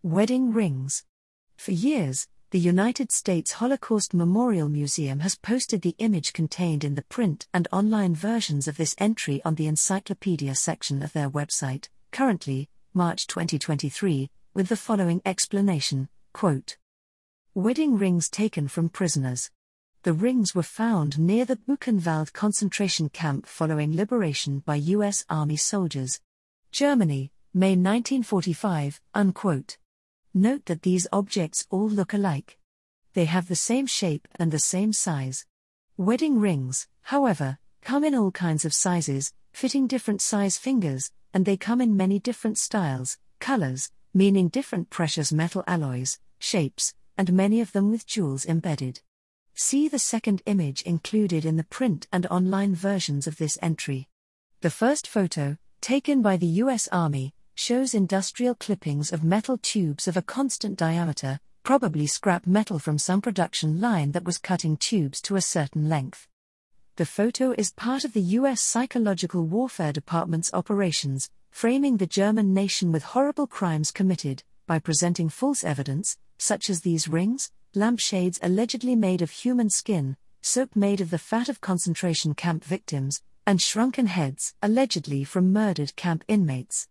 Wedding rings. For years, the United States Holocaust Memorial Museum has posted the image contained in the print and online versions of this entry on the encyclopedia section of their website, currently, March 2023, with the following explanation, quote, "Wedding rings taken from prisoners. The rings were found near the Buchenwald concentration camp following liberation by U.S. Army soldiers. Germany, May 1945, unquote. Note that these objects all look alike. They have the same shape and the same size. Wedding rings, however, come in all kinds of sizes, fitting different size fingers, and they come in many different styles, colors, meaning different precious metal alloys, shapes, and many of them with jewels embedded." See the second image included in the print and online versions of this entry. The first photo, taken by the U.S. Army, shows industrial clippings of metal tubes of a constant diameter, probably scrap metal from some production line that was cutting tubes to a certain length. The photo is part of the U.S. Psychological Warfare Department's operations, framing the German nation with horrible crimes committed, by presenting false evidence, such as these rings, lampshades allegedly made of human skin, soap made of the fat of concentration camp victims, and shrunken heads allegedly from murdered camp inmates.